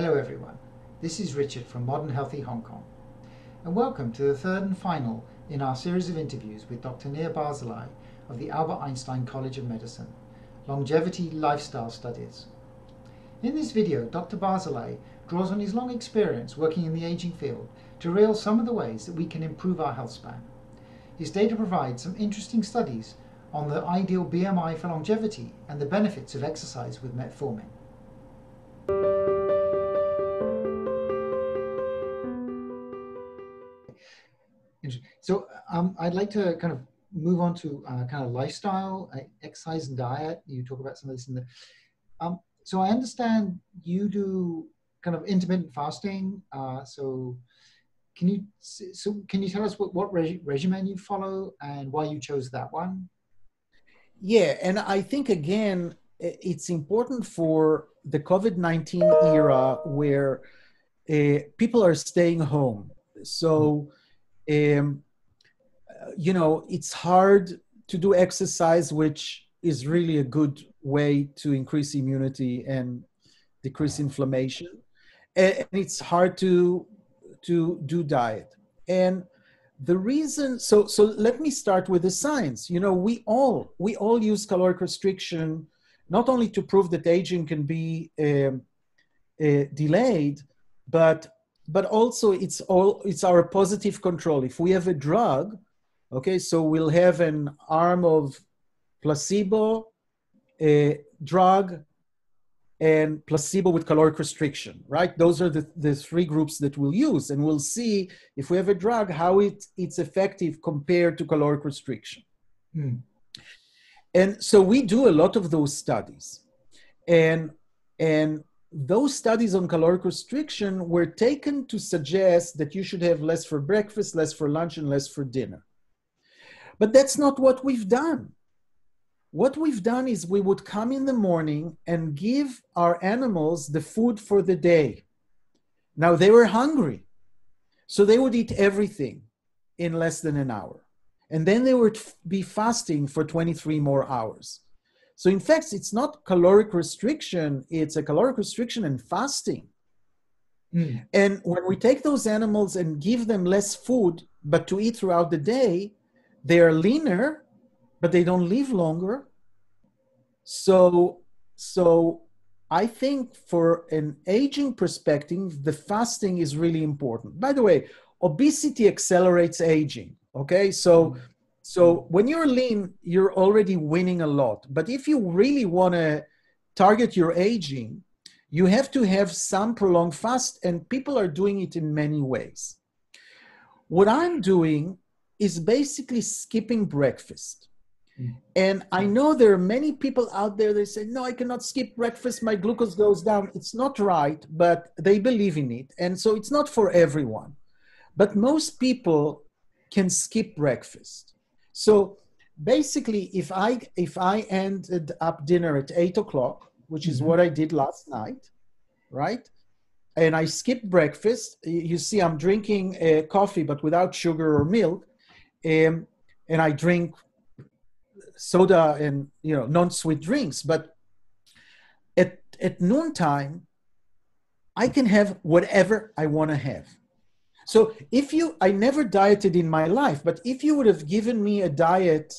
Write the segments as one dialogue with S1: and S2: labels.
S1: Hello everyone, this is Richard from Modern Healthy Hong Kong, and welcome to the third and final in our series of interviews with Dr. Nir Barzilai of the Albert Einstein College of Medicine, Longevity Lifestyle Studies. In this video, Dr. Barzilai draws on his long experience working in the aging field to reveal some of the ways that we can improve our health span. His data provides some interesting studies on the ideal BMI for longevity and the benefits of exercise with metformin. So I'd like to kind of move on to kind of lifestyle, exercise and diet. You talk about some of this in the. So I understand you do kind of intermittent fasting. So can you tell us what regimen you follow and why you chose that one?
S2: Yeah, and I think again, it's important for the COVID-19 era where people are staying home. So, it's hard to do exercise, which is really a good way to increase immunity and decrease inflammation. And it's hard to do diet. And the reason, so let me start with the science. We all use caloric restriction, not only to prove that aging can be delayed, but also it's our positive control. If we have a drug, okay, so we'll have an arm of placebo, drug, and placebo with caloric restriction, right? Those are the three groups that we'll use, and we'll see if we have a drug, how it's effective compared to caloric restriction. And so we do a lot of those studies. And those studies on caloric restriction were taken to suggest that you should have less for breakfast, less for lunch, and less for dinner. But that's not what we've done. What we've done is we would come in the morning and give our animals the food for the day. Now they were hungry, so they would eat everything in less than an hour. And then they would be fasting for 23 more hours. So in fact, it's not caloric restriction, it's a caloric restriction and fasting. And when we take those animals and give them less food, but to eat throughout the day, they are leaner, but they don't live longer. So I think for an aging perspective, the fasting is really important. By the way, obesity accelerates aging, okay? So when you're lean, you're already winning a lot. But if you really want to target your aging, you have to have some prolonged fast, and people are doing it in many ways. What I'm doing is basically skipping breakfast. And I know there are many people out there that say, no, I cannot skip breakfast, my glucose goes down. It's not right, but they believe in it. And so it's not for everyone. But most people can skip breakfast. So basically, if I ended up dinner at 8 o'clock, which is what I did last night, right? And I skipped breakfast, you see I'm drinking coffee, but without sugar or milk. And I drink soda and non-sweet drinks, but at noontime I can have whatever I want to have. So I never dieted in my life, but if you would have given me a diet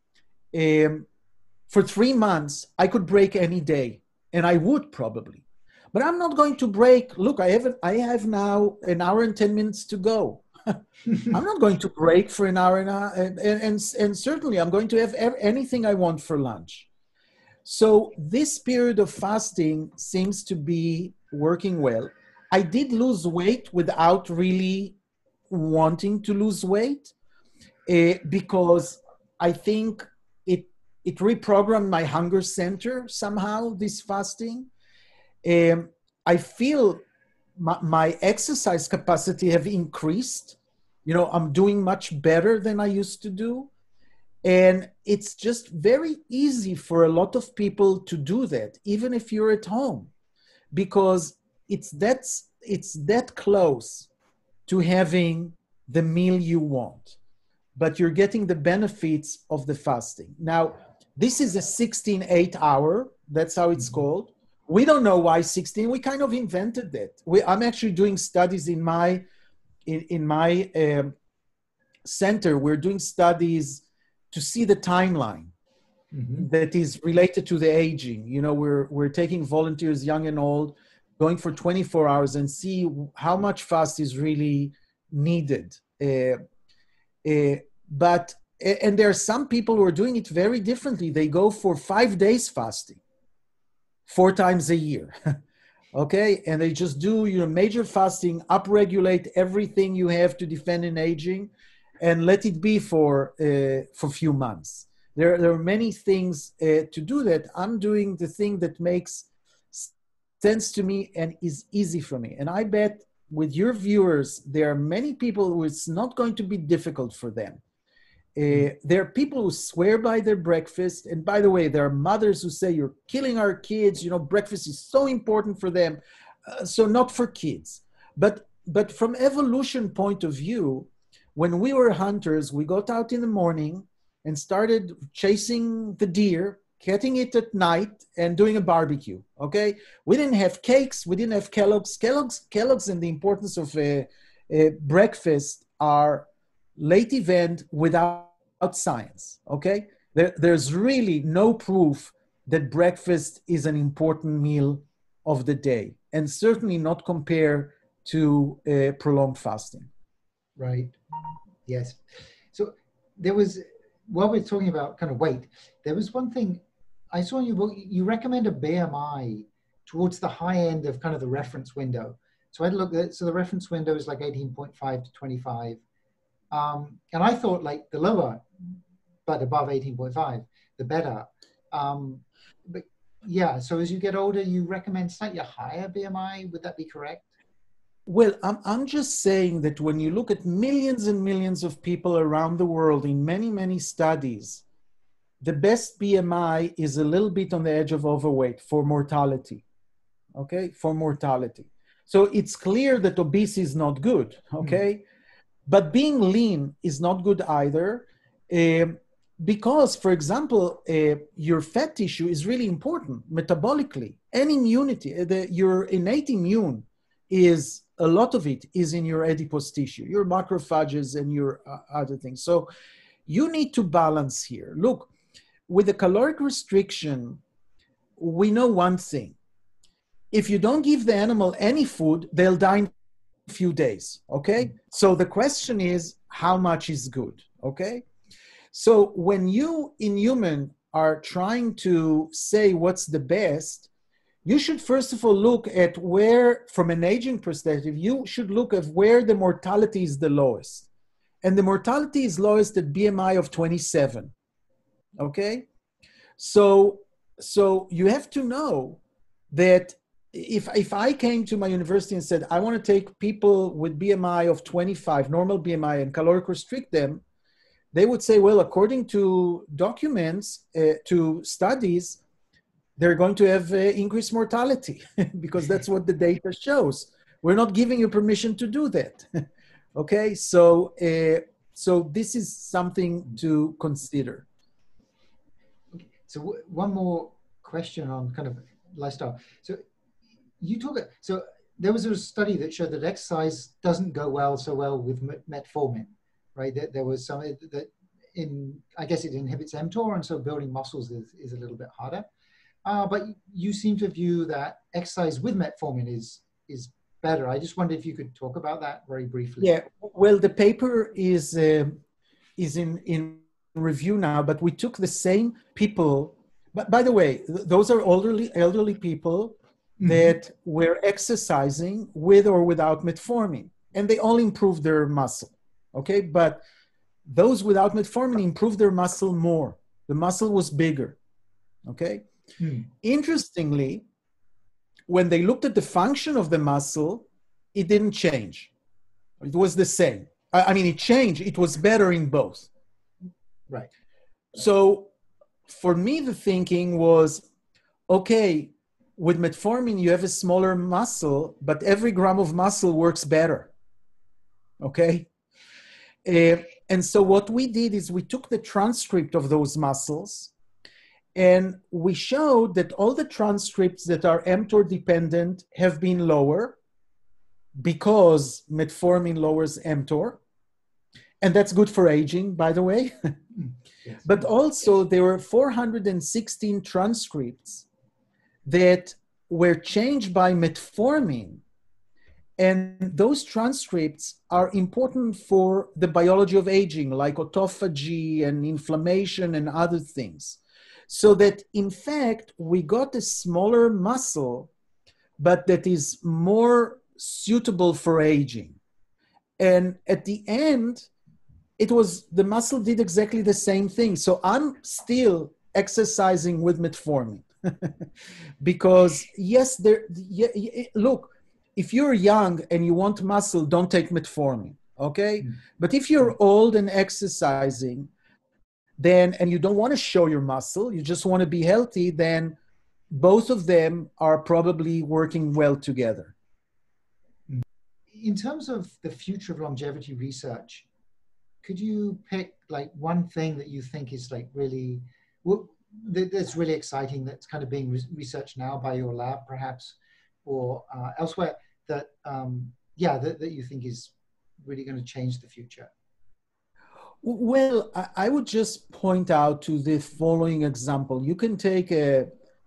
S2: for 3 months, I could break any day, and I would probably. But I'm not going to break. Look, I have now an hour and 10 minutes to go. I'm not going to break for an hour and certainly I'm going to have anything I want for lunch. So this period of fasting seems to be working well. I did lose weight without really wanting to lose weight because I think it reprogrammed my hunger center somehow, this fasting. I feel my exercise capacity have increased. I'm doing much better than I used to do. And it's just very easy for a lot of people to do that, even if you're at home, because it's that close to having the meal you want, but you're getting the benefits of the fasting. Now, this is a 16-8 hour, that's how it's called, We don't know why 16. We kind of invented that. I'm actually doing studies in my center. We're doing studies to see the timeline that is related to the aging. You know, we're taking volunteers, young and old, going for 24 hours and see how much fast is really needed. But there are some people who are doing it very differently. They go for 5 days fasting, 4 times a year. Okay, and they just do major fasting, upregulate everything you have to defend in aging, and let it be for a few months. There are many things to do that. I'm doing the thing that makes sense to me and is easy for me. And I bet with your viewers, there are many people who it's not going to be difficult for them. There are people who swear by their breakfast. And by the way, there are mothers who say, you're killing our kids. Breakfast is so important for them. So not for kids. But from evolution point of view, when we were hunters, we got out in the morning and started chasing the deer, catching it at night, and doing a barbecue, okay? We didn't have cakes. We didn't have Kellogg's. Kellogg's and the importance of breakfast are late event without science, okay? There's really no proof that breakfast is an important meal of the day, and certainly not compared to prolonged fasting.
S1: Right. Yes. So there was, while we're talking about kind of weight, there was one thing I saw in your book. You recommend a BMI towards the high end of kind of the reference window. So I'd look at, so the reference window is like 18.5 to 25. And I thought like the lower, but above 18.5, the better. But yeah, so as you get older, you recommend slightly higher BMI. Would that be correct?
S2: Well, I'm just saying that when you look at millions and millions of people around the world in many, many studies, the best BMI is a little bit on the edge of overweight for mortality, okay? For mortality. So it's clear that obesity is not good, okay? But being lean is not good either, because, for example, your fat tissue is really important metabolically and immunity. Your innate immune is, a lot of it is in your adipose tissue, your macrophages and your other things. So you need to balance here. Look, with the caloric restriction, we know one thing. If you don't give the animal any food, they'll die in a few days, okay? So the question is, how much is good, okay? So when you, in human, are trying to say what's the best, you should first of all look at where, from an aging perspective, you should look at where the mortality is the lowest. And the mortality is lowest at BMI of 27, okay? So you have to know that if I came to my university and said, I want to take people with BMI of 25, normal BMI, and caloric restrict them, they would say, well, according to documents, to studies, they're going to have increased mortality because that's what the data shows. We're not giving you permission to do that. Okay, so this is something to consider.
S1: Okay. So one more question on kind of lifestyle. So so there was a study that showed that exercise doesn't go so well with metformin, right? There was some that I guess it inhibits mTOR, and so building muscles is a little bit harder. But you seem to view that exercise with metformin is better. I just wondered if you could talk about that very briefly.
S2: Yeah, well, the paper is in review now, but we took the same people. But by the way, those are elderly people that were exercising with or without metformin, and they all improved their muscle. Okay, but those without metformin improved their muscle more. The muscle was bigger. Okay. Interestingly, when they looked at the function of the muscle, it didn't change. It was the same. I mean, it changed. It was better in both.
S1: Right.
S2: So for me, the thinking was, okay, with metformin, you have a smaller muscle, but every gram of muscle works better. Okay. And so what we did is we took the transcript of those muscles And we showed that all the transcripts that are mTOR dependent have been lower because metformin lowers mTOR. And that's good for aging, by the way.
S1: Yes.
S2: But also there were 416 transcripts that were changed by metformin. And those transcripts are important for the biology of aging, like autophagy and inflammation and other things. So that in fact, we got a smaller muscle, but that is more suitable for aging. And at the end, the muscle did exactly the same thing. So I'm still exercising with metformin because yes, look, if you're young and you want muscle, don't take metformin, okay? But if you're old and exercising, then, and you don't want to show your muscle, you just want to be healthy, then both of them are probably working well together.
S1: In terms of the future of longevity research, could you pick like one thing that you think is like really, that's really exciting, that's kind of being researched now by your lab perhaps, or elsewhere, that, that you think is really going to change the future?
S2: Well, I would just point out to the following example. You can take a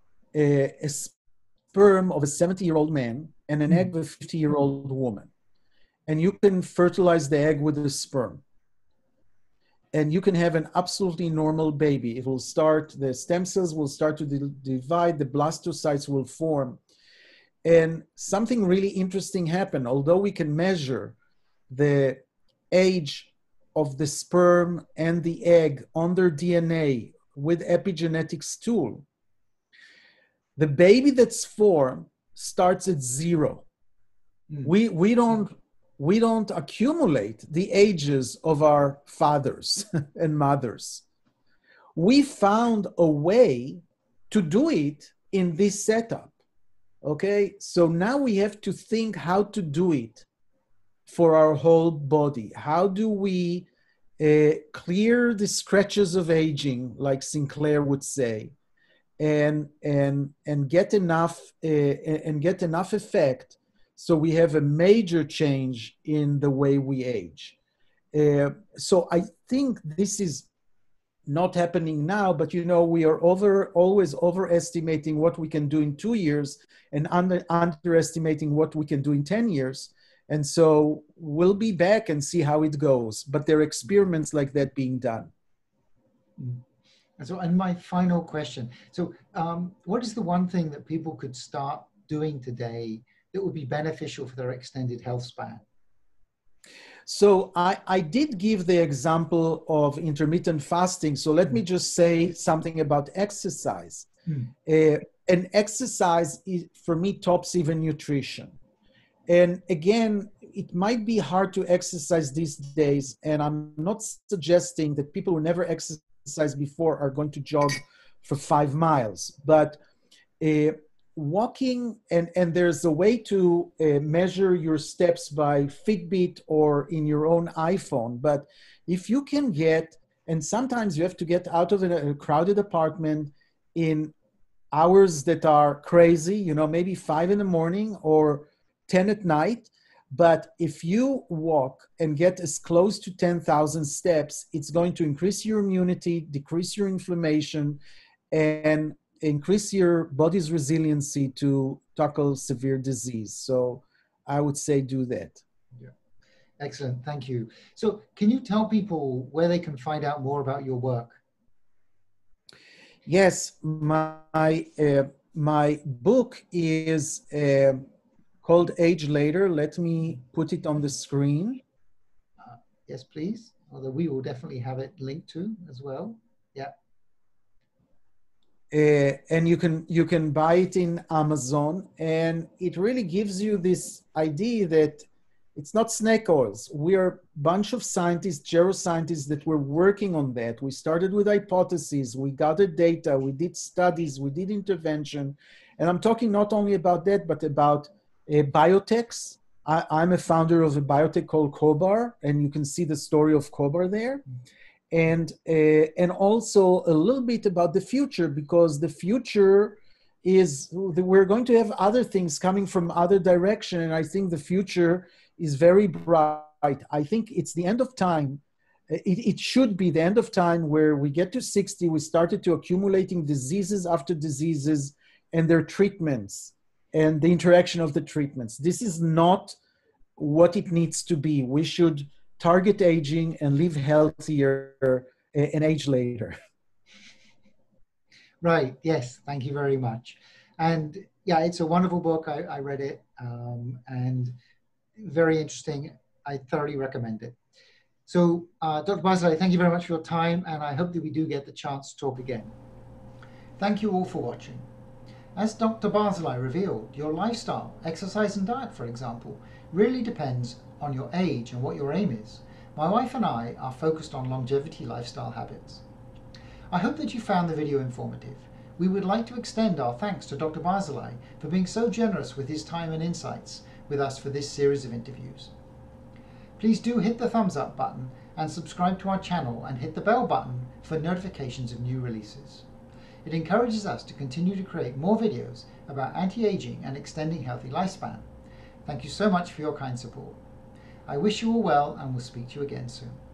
S2: sperm of a 70-year-old man and an egg of a 50-year-old woman, and you can fertilize the egg with the sperm. And you can have an absolutely normal baby. It will start, the stem cells will start to divide, the blastocytes will form. And something really interesting happened. Although we can measure the age of the sperm and the egg on their DNA with epigenetics tool, the baby that's formed starts at 0. We don't accumulate the ages of our fathers and mothers. We found a way to do it in this setup. Okay, so now we have to think how to do it for our whole body. How do we clear the scratches of aging, like Sinclair would say, and get enough effect so we have a major change in the way we age. So I think this is not happening now, but we are always overestimating what we can do in 2 years and underestimating what we can do in 10 years. And so we'll be back and see how it goes. But there are experiments like that being done.
S1: And my final question. So what is the one thing that people could start doing today that would be beneficial for their extended health span?
S2: So I did give the example of intermittent fasting. So let me just say something about exercise. And exercise, for me, tops even nutrition. And again, it might be hard to exercise these days. And I'm not suggesting that people who never exercised before are going to jog for 5 miles. But walking, and there's a way to measure your steps by Fitbit or in your own iPhone. But if you can get, and sometimes you have to get out of a crowded apartment in hours that are crazy, maybe 5 in the morning or 10 at night. But if you walk and get as close to 10,000 steps, it's going to increase your immunity, decrease your inflammation, and increase your body's resiliency to tackle severe disease. So I would say do that.
S1: Yeah. Excellent. Thank you. So can you tell people where they can find out more about your work?
S2: Yes, my book is called Age Later. Let me put it on the screen.
S1: Yes, please. Although we will definitely have it linked to as well. Yeah.
S2: And you can buy it in Amazon, and it really gives you this idea that it's not snake oils. We are a bunch of scientists, geroscientists, that were working on that. We started with hypotheses, we gathered data, we did studies, we did intervention. And I'm talking not only about that, but about biotechs. I'm a founder of a biotech called Cobar, and you can see the story of Cobar there. and also a little bit about the future, because the future is, we're going to have other things coming from other direction, and I think the future is very bright. I think it's the end of time. It should be the end of time where we get to 60, we started to accumulating diseases after diseases and their treatments and the interaction of the treatments. This is not what it needs to be. We should target aging and live healthier and age later.
S1: Right, yes, thank you very much. And yeah, it's a wonderful book. I read it and very interesting. I thoroughly recommend it. So Dr. Barzilai, thank you very much for your time, and I hope that we do get the chance to talk again. Thank you all for watching. As Dr. Barzilai revealed, your lifestyle, exercise and diet, for example, really depends on your age and what your aim is. My wife and I are focused on longevity lifestyle habits. I hope that you found the video informative. We would like to extend our thanks to Dr. Barzilai for being so generous with his time and insights with us for this series of interviews. Please do hit the thumbs up button and subscribe to our channel and hit the bell button for notifications of new releases. It encourages us to continue to create more videos about anti-aging and extending healthy lifespan. Thank you so much for your kind support. I wish you all well and will speak to you again soon.